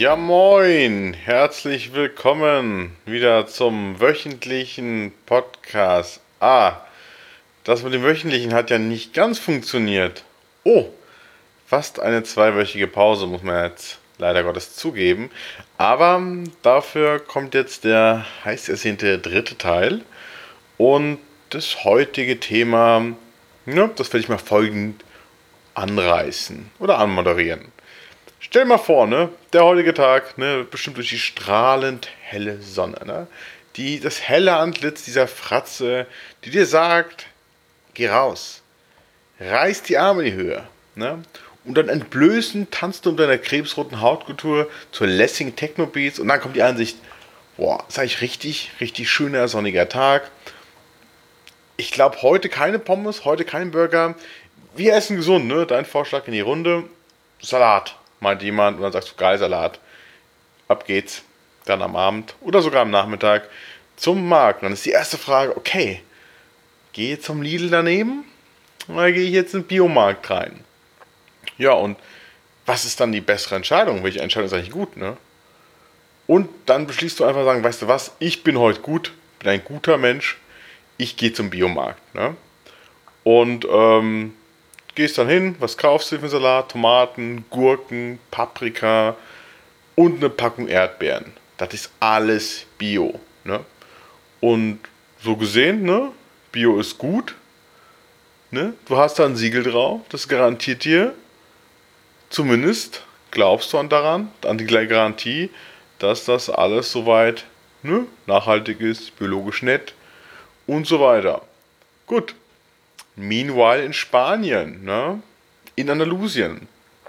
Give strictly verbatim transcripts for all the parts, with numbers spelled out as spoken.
Ja, moin! Herzlich willkommen wieder zum wöchentlichen Podcast. Ah, das mit dem wöchentlichen hat ja nicht ganz funktioniert. Oh, fast eine zweiwöchige Pause, muss man jetzt leider Gottes zugeben. Aber dafür kommt jetzt der heiß ersehnte dritte Teil. Und das heutige Thema, ja, das werde ich mal folgend anreißen oder anmoderieren. Stell dir mal vor, ne, der heutige Tag, ne, wird bestimmt durch die strahlend helle Sonne, ne, die, das helle Antlitz dieser Fratze, die dir sagt, geh raus, reiß die Arme in die Höhe, ne, und dann entblößend tanzt du um deiner krebsroten Hautkultur zur Lessing Techno Beats und dann kommt die Ansicht, boah, ist eigentlich richtig, richtig schöner sonniger Tag. Ich glaube, heute keine Pommes, heute kein Burger. Wir essen gesund, ne, dein Vorschlag in die Runde, Salat. Meint jemand und dann sagst du, geil, Salat. Ab geht's. Dann am Abend oder sogar am Nachmittag zum Markt. Und dann ist die erste Frage, okay, gehe ich zum Lidl daneben oder gehe ich jetzt in den Biomarkt rein? Ja, und was ist dann die bessere Entscheidung? Welche Entscheidung ist eigentlich gut, ne? Und dann beschließt du einfach sagen, weißt du was, ich bin heute gut, bin ein guter Mensch, ich gehe zum Biomarkt, ne? Und, ähm, gehst dann hin, was kaufst du für einen Salat? Tomaten, Gurken, Paprika und eine Packung Erdbeeren. Das ist alles Bio. Ne? Und so gesehen, ne? Bio ist gut. Ne? Du hast da ein Siegel drauf, das garantiert dir, zumindest glaubst du daran, an die Garantie, dass das alles soweit, ne, nachhaltig ist, biologisch nett und so weiter. Gut. Meanwhile in Spanien, ne? In Andalusien.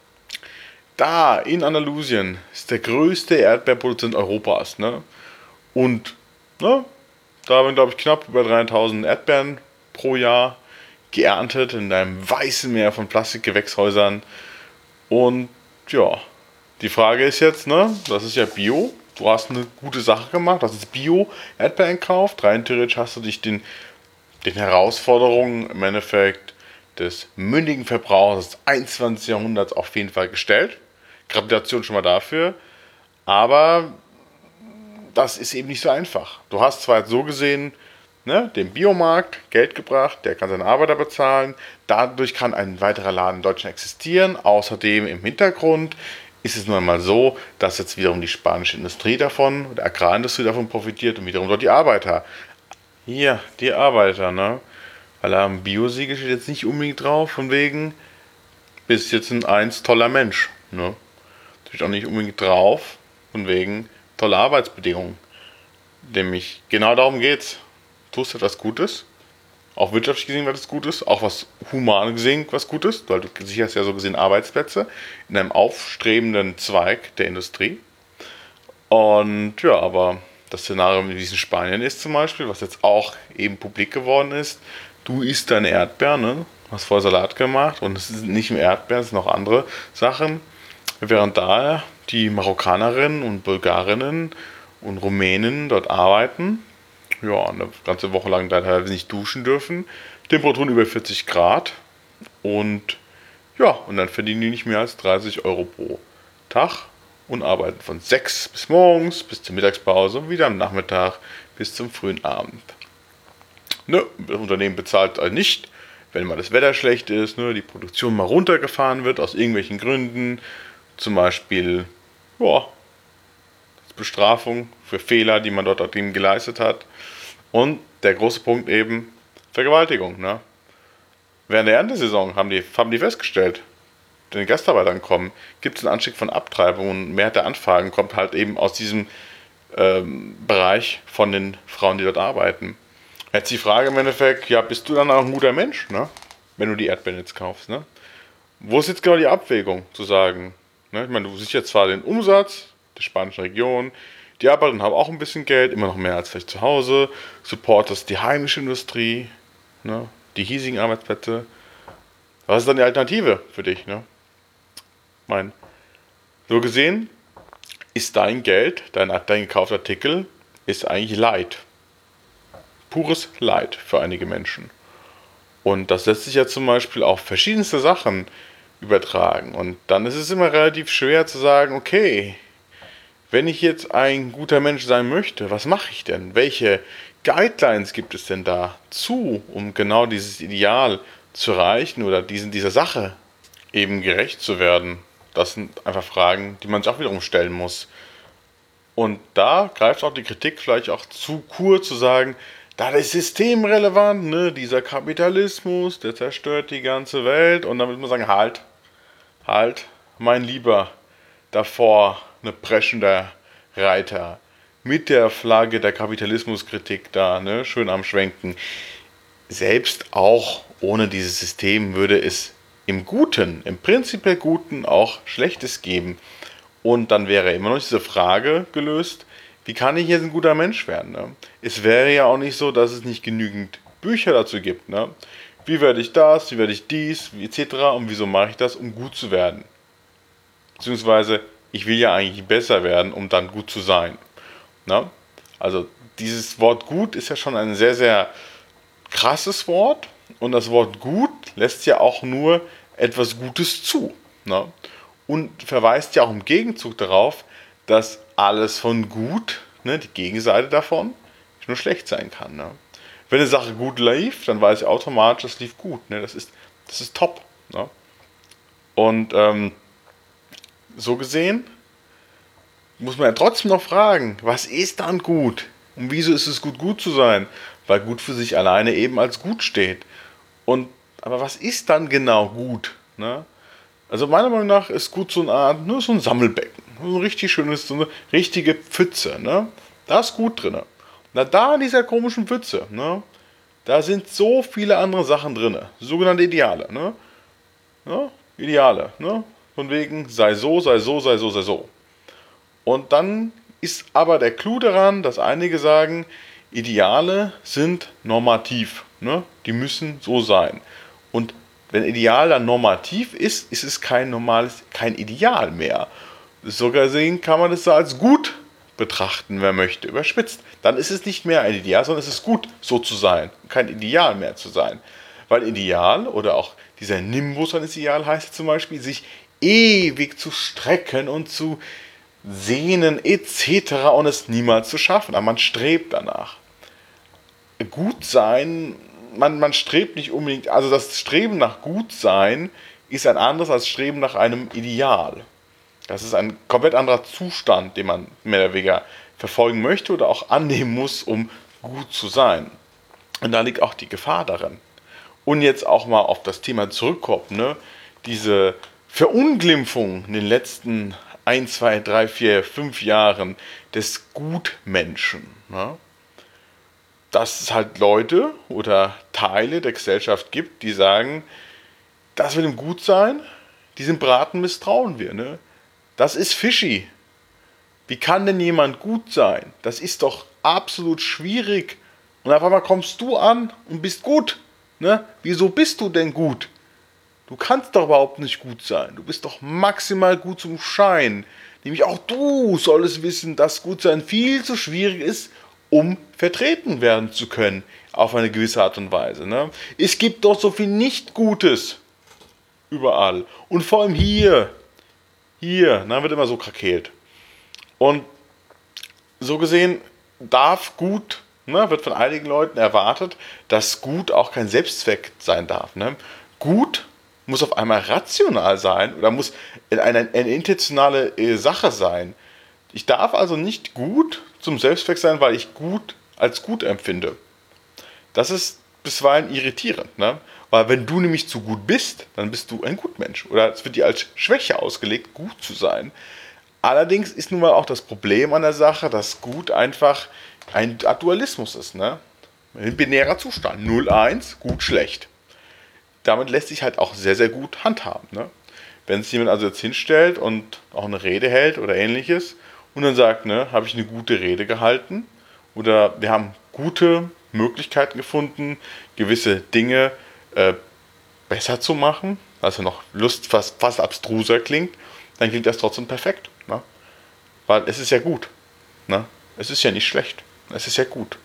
Da, in Andalusien, ist der größte Erdbeerproduzent Europas, ne? Und, ne? Da werden, glaube ich, knapp über dreitausend Erdbeeren pro Jahr geerntet in einem weißen Meer von Plastikgewächshäusern. Und, ja, die Frage ist jetzt, ne? Das ist ja Bio. Du hast eine gute Sache gemacht, das ist Bio-Erdbeeren gekauft. Rein theoretisch hast du dich den den Herausforderungen im Endeffekt des mündigen Verbrauchers des einundzwanzigsten. Jahrhunderts auf jeden Fall gestellt. Gratulation schon mal dafür. Aber das ist eben nicht so einfach. Du hast zwar jetzt so gesehen, ne, dem Biomarkt Geld gebracht, der kann seine Arbeiter bezahlen. Dadurch kann ein weiterer Laden in Deutschland existieren. Außerdem im Hintergrund ist es nun einmal so, dass jetzt wiederum die spanische Industrie davon, die Agrarindustrie davon profitiert und wiederum dort die Arbeiter. Hier, die Arbeiter, ne? Weil am Biosiegel steht jetzt nicht unbedingt drauf, von wegen, bist jetzt ein eins toller Mensch, ne? Steht auch nicht unbedingt drauf, von wegen, tolle Arbeitsbedingungen. Nämlich, genau darum geht's. Tust etwas Gutes, auch wirtschaftlich gesehen etwas Gutes, auch was human gesehen was Gutes, weil du sicherst ja so gesehen Arbeitsplätze in einem aufstrebenden Zweig der Industrie. Und ja, aber das Szenario wie es in Spanien ist zum Beispiel, was jetzt auch eben publik geworden ist, du isst deine Erdbeeren, ne? Hast vorher Salat gemacht und es sind nicht nur Erdbeeren, es sind auch andere Sachen. Während da die Marokkanerinnen und Bulgarinnen und Rumänen dort arbeiten, ja, eine ganze Woche lang da teilweise nicht duschen dürfen, Temperaturen über vierzig Grad und ja, und dann verdienen die nicht mehr als dreißig Euro pro Tag. Und arbeiten von sechs bis morgens, bis zur Mittagspause und wieder am Nachmittag bis zum frühen Abend. Ne, das Unternehmen bezahlt also nicht, wenn mal das Wetter schlecht ist, ne, die Produktion mal runtergefahren wird aus irgendwelchen Gründen, zum Beispiel ja, Bestrafung für Fehler, die man dort eben geleistet hat. Und der große Punkt eben Vergewaltigung. Ne? Während der Erntesaison haben die, haben die festgestellt, den Gastarbeitern kommen, gibt es einen Anstieg von Abtreibungen. Mehrheit der Anfragen kommt halt eben aus diesem ähm, Bereich von den Frauen, die dort arbeiten. Jetzt die Frage im Endeffekt, ja, bist du dann auch ein guter Mensch, ne? Wenn du die Erdbeeren jetzt kaufst, ne? Wo ist jetzt genau die Abwägung, zu sagen, ne? Ich meine, du siehst jetzt zwar den Umsatz der spanischen Region, die Arbeiterinnen haben auch ein bisschen Geld, immer noch mehr als vielleicht zu Hause, supportest die heimische Industrie, ne? Die hiesigen Arbeitsplätze. Was ist dann die Alternative für dich, ne? Mein, so gesehen ist dein Geld, dein, dein gekaufter Artikel, ist eigentlich Leid. Pures Leid für einige Menschen. Und das lässt sich ja zum Beispiel auf verschiedenste Sachen übertragen. Und dann ist es immer relativ schwer zu sagen, okay, wenn ich jetzt ein guter Mensch sein möchte, was mache ich denn? Welche Guidelines gibt es denn dazu, um genau dieses Ideal zu erreichen oder diesen, dieser Sache eben gerecht zu werden? Das sind einfach Fragen, die man sich auch wiederum stellen muss. Und da greift auch die Kritik vielleicht auch zu kurz zu sagen, da ist systemrelevant, ne, dieser Kapitalismus, der zerstört die ganze Welt. Und dann muss man sagen, halt, halt, mein Lieber, davor eine preschender Reiter mit der Flagge der Kapitalismuskritik da, ne, schön am Schwenken. Selbst auch ohne dieses System würde es im Guten, im prinzipiell Guten auch Schlechtes geben. Und dann wäre immer noch diese Frage gelöst, wie kann ich jetzt ein guter Mensch werden? Ne? Es wäre ja auch nicht so, dass es nicht genügend Bücher dazu gibt. Ne? Wie werde ich das, wie werde ich dies, et cetera. Und wieso mache ich das, um gut zu werden? Beziehungsweise, ich will ja eigentlich besser werden, um dann gut zu sein. Ne? Also dieses Wort gut ist ja schon ein sehr, sehr krasses Wort. Und das Wort gut lässt ja auch nur etwas Gutes zu. Ne? Und verweist ja auch im Gegenzug darauf, dass alles von gut, ne, die Gegenseite davon, nur schlecht sein kann. Ne? Wenn eine Sache gut lief, dann weiß ich automatisch, das lief gut. Ne? Das ist, das ist top. Ne? Und ähm, so gesehen muss man ja trotzdem noch fragen, was ist dann gut? Und wieso ist es gut, gut zu sein? Weil gut für sich alleine eben als gut steht. Und, aber was ist dann genau gut? Ne? Also meiner Meinung nach ist gut so eine Art, nur so ein Sammelbecken. So ein richtig schönes, so eine richtige Pfütze. Ne? Da ist gut drin. Na, da in dieser komischen Pfütze, ne? Da sind so viele andere Sachen drin. Sogenannte Ideale. Ne? Ja, Ideale. Ne? Von wegen, sei so, sei so, sei so, sei so. Und dann ist aber der Clou daran, dass einige sagen, Ideale sind normativ. Ne? Die müssen so sein. Und wenn Ideal dann normativ ist, ist es kein normales, kein Ideal mehr. Sogar sehen kann man es so als gut betrachten, wer möchte, überspitzt. Dann ist es nicht mehr ein Ideal, sondern es ist gut, so zu sein, kein Ideal mehr zu sein. Weil Ideal oder auch dieser Nimbus eines Ideal heißt zum Beispiel, sich ewig zu strecken und zu sehnen et cetera und es niemals zu schaffen. Aber man strebt danach. Gut sein, man, man strebt nicht unbedingt, also das Streben nach Gutsein ist ein anderes als Streben nach einem Ideal. Das ist ein komplett anderer Zustand, den man mehr oder weniger verfolgen möchte oder auch annehmen muss, um gut zu sein. Und da liegt auch die Gefahr darin. Und jetzt auch mal auf das Thema zurückkommen, ne? Diese Verunglimpfung in den letzten ein, zwei, drei, vier, fünf Jahren des Gutmenschen. Ne? Dass es halt Leute oder Teile der Gesellschaft gibt, die sagen, das mit dem Gutsein, diesem Braten misstrauen wir. Ne? Das ist fishy. Wie kann denn jemand gut sein? Das ist doch absolut schwierig. Und auf einmal kommst du an und bist gut. Ne? Wieso bist du denn gut? Du kannst doch überhaupt nicht gut sein. Du bist doch maximal gut zum Schein. Nämlich auch du solltest wissen, dass Gutsein viel zu schwierig ist, um vertreten werden zu können. Auf eine gewisse Art und Weise. Ne? Es gibt doch so viel Nicht-Gutes. Überall. Und vor allem hier. Hier. Da wird immer so krakeelt. Und so gesehen darf gut, ne, wird von einigen Leuten erwartet, dass gut auch kein Selbstzweck sein darf. Ne? Gut muss auf einmal rational sein oder muss eine, eine intentionale Sache sein. Ich darf also nicht gut zum Selbstzweck sein, weil ich gut als gut empfinde. Das ist bisweilen irritierend. Ne? Weil wenn du nämlich zu gut bist, dann bist du ein Gutmensch. Oder es wird dir als Schwäche ausgelegt, gut zu sein. Allerdings ist nun mal auch das Problem an der Sache, dass gut einfach ein Dualismus ist. Ne? Ein binärer Zustand. null, eins, gut, schlecht. Damit lässt sich halt auch sehr, sehr gut handhaben. Ne? Wenn sich jemand also jetzt hinstellt und auch eine Rede hält oder ähnliches und dann sagt, ne, habe ich eine gute Rede gehalten oder wir haben gute Möglichkeiten gefunden, gewisse Dinge äh, besser zu machen, also noch Lust fast, fast abstruser klingt, dann klingt das trotzdem perfekt. Ne? Weil es ist ja gut. Ne? Es ist ja nicht schlecht. Es ist ja gut.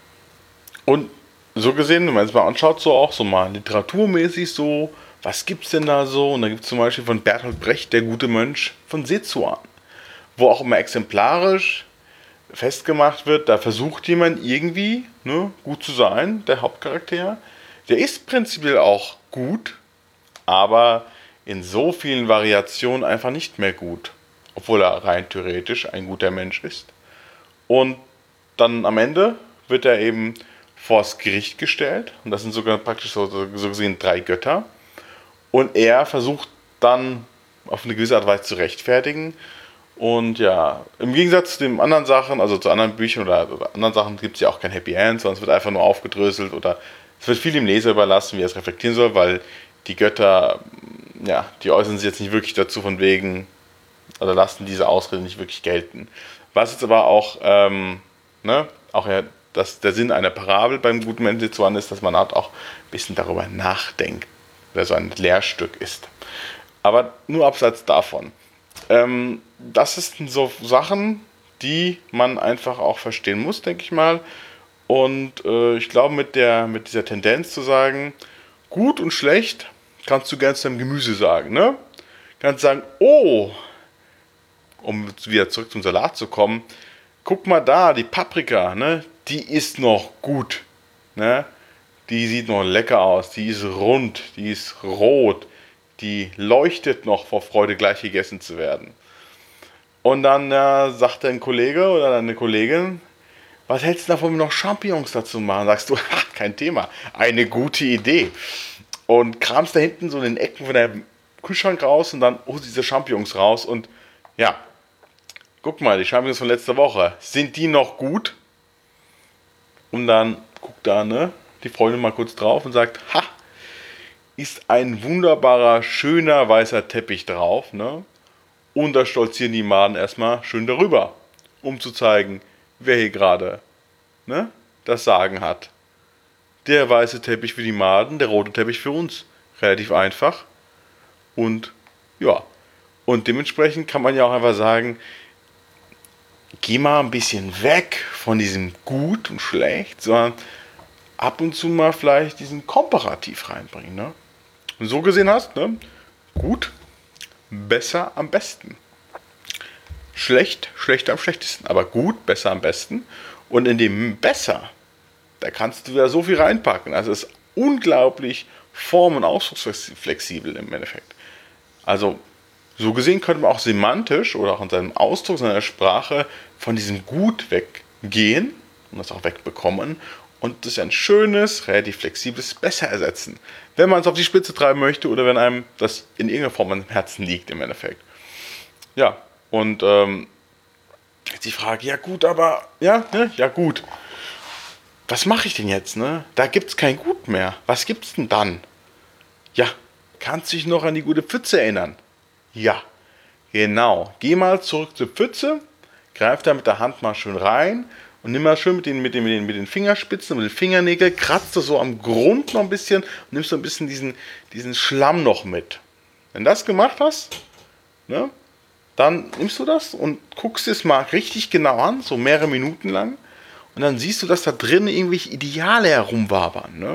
Und so gesehen, wenn man es mal anschaut, so auch so mal literaturmäßig so, was gibt's denn da so? Und da gibt es zum Beispiel von Bertolt Brecht, Der gute Mönch von Sezuan, wo auch immer exemplarisch festgemacht wird, da versucht jemand irgendwie, ne, gut zu sein, der Hauptcharakter. Der ist prinzipiell auch gut, aber in so vielen Variationen einfach nicht mehr gut, obwohl er rein theoretisch ein guter Mensch ist. Und dann am Ende wird er eben vors Gericht gestellt, und das sind sogar praktisch so, so gesehen drei Götter, und er versucht dann auf eine gewisse Art und Weise zu rechtfertigen. Und ja, im Gegensatz zu den anderen Sachen, also zu anderen Büchern oder, oder anderen Sachen, gibt es ja auch kein Happy End, sondern es wird einfach nur aufgedröselt oder es wird viel dem Leser überlassen, wie er es reflektieren soll, weil die Götter, ja, die äußern sich jetzt nicht wirklich dazu von wegen, oder lassen diese Ausrede nicht wirklich gelten. Was jetzt aber auch, ähm, ne, auch ja, dass der Sinn einer Parabel beim guten Menschen zu an ist, dass man halt auch ein bisschen darüber nachdenkt, wer so ein Lehrstück ist. Aber nur abseits davon. Ähm, das sind so Sachen, die man einfach auch verstehen muss, denke ich mal. Und äh, ich glaube, mit, der, mit dieser Tendenz zu sagen, gut und schlecht, kannst du gerne zu deinem Gemüse sagen. Ne? Kannst sagen, oh, um wieder zurück zum Salat zu kommen, guck mal da, die Paprika, ne? Die ist noch gut. Ne? Die sieht noch lecker aus, die ist rund, die ist rot, die leuchtet noch vor Freude, gleich gegessen zu werden. Und dann äh, sagt ein Kollege oder eine Kollegin, was hältst du davon, noch Champignons dazu machen? Sagst du, ha, kein Thema, eine gute Idee. Und kramst da hinten so in den Ecken von deinem Kühlschrank raus und dann holst du diese Champignons raus und ja, guck mal, die Champignons von letzter Woche, sind die noch gut? Und dann guckt da ne, die Freundin mal kurz drauf und sagt, ha, ist ein wunderbarer, schöner weißer Teppich drauf, ne? Und da stolzieren die Maden erstmal schön darüber, um zu zeigen, wer hier gerade, ne, das Sagen hat. Der weiße Teppich für die Maden, der rote Teppich für uns. Relativ einfach. Und ja, und dementsprechend kann man ja auch einfach sagen, geh mal ein bisschen weg von diesem gut und schlecht, sondern ab und zu mal vielleicht diesen Komparativ reinbringen, ne? Und so gesehen hast, ne, gut, besser am besten. Schlecht, schlechter am schlechtesten, aber gut, besser am besten. Und in dem besser, da kannst du ja so viel reinpacken. Also es ist unglaublich form- und ausdrucksflexibel im Endeffekt. Also so gesehen könnte man auch semantisch oder auch in seinem Ausdruck, seiner Sprache von diesem Gut weggehen und das auch wegbekommen und das ein schönes, relativ flexibles Besser ersetzen. Wenn man es auf die Spitze treiben möchte oder wenn einem das in irgendeiner Form am Herzen liegt im Endeffekt. Ja, und ähm, jetzt die Frage, ja gut, aber, ja, ne, ja gut. Was mache ich denn jetzt, ne? Da gibt es kein Gut mehr. Was gibt's denn dann? Ja, kannst du dich noch an die gute Pfütze erinnern? Ja, genau. Geh mal zurück zur Pfütze, greif da mit der Hand mal schön rein und nimm mal schön mit den, mit den, mit den, mit den Fingerspitzen, mit den Fingernägeln, kratzt du so am Grund noch ein bisschen und nimmst so ein bisschen diesen, diesen Schlamm noch mit. Wenn du das gemacht hast, ne, dann nimmst du das und guckst es mal richtig genau an, so mehrere Minuten lang. Und dann siehst du, dass da drin irgendwelche Ideale herumwabern. Ne?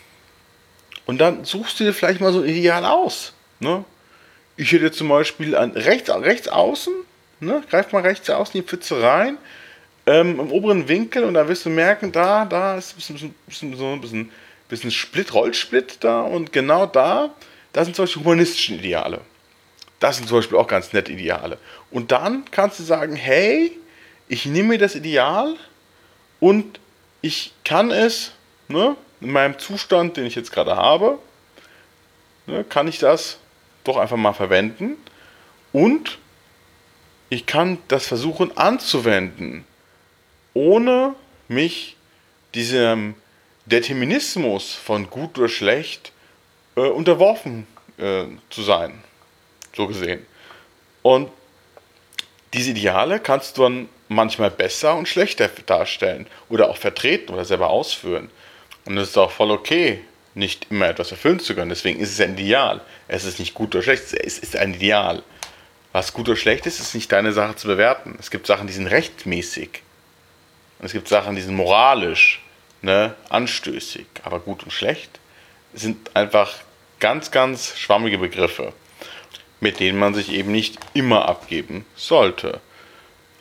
Und dann suchst du dir vielleicht mal so ein Ideal aus. Ne? Ich hätte zum Beispiel an rechts, rechts außen, ne? Greif mal rechts außen in die Pfütze rein, ähm, im oberen Winkel, und da wirst du merken, da, da ist ein bisschen, bisschen, so ein bisschen, bisschen Split, Rollsplit da, und genau da, da sind zum Beispiel humanistische Ideale. Das sind zum Beispiel auch ganz nette Ideale. Und dann kannst du sagen, hey, ich nehme mir das Ideal und ich kann es, ne, in meinem Zustand, den ich jetzt gerade habe, ne, kann ich das doch einfach mal verwenden und ich kann das versuchen anzuwenden, ohne mich diesem Determinismus von gut oder schlecht äh, unterworfen äh, zu sein, so gesehen. Und diese Ideale kannst du dann manchmal besser und schlechter darstellen oder auch vertreten oder selber ausführen. Und es ist auch voll okay, nicht immer etwas erfüllen zu können. Deswegen ist es ein Ideal. Es ist nicht gut oder schlecht, es ist ein Ideal. Was gut oder schlecht ist, ist nicht deine Sache zu bewerten. Es gibt Sachen, die sind rechtmäßig. Und es gibt Sachen, die sind moralisch, ne, anstößig. Aber gut und schlecht sind einfach ganz, ganz schwammige Begriffe, mit denen man sich eben nicht immer abgeben sollte.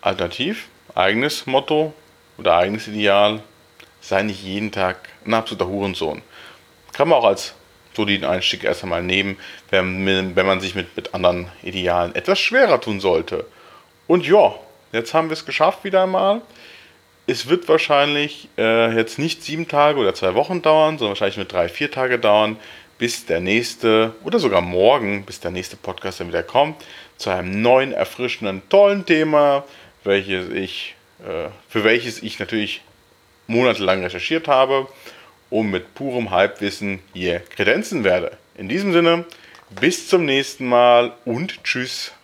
Alternativ, eigenes Motto oder eigenes Ideal, sei nicht jeden Tag ein absoluter Hurensohn. Kann man auch als soliden Einstieg erst einmal nehmen, wenn, wenn man sich mit, mit anderen Idealen etwas schwerer tun sollte. Und ja, jetzt haben wir es geschafft wieder einmal. Es wird wahrscheinlich äh, jetzt nicht sieben Tage oder zwei Wochen dauern, sondern wahrscheinlich nur drei, vier Tage dauern, bis der nächste oder sogar morgen, bis der nächste Podcast dann wieder kommt, zu einem neuen, erfrischenden, tollen Thema, welches ich, äh, für welches ich natürlich monatelang recherchiert habe und mit purem Halbwissen hier kredenzen werde. In diesem Sinne, bis zum nächsten Mal und tschüss.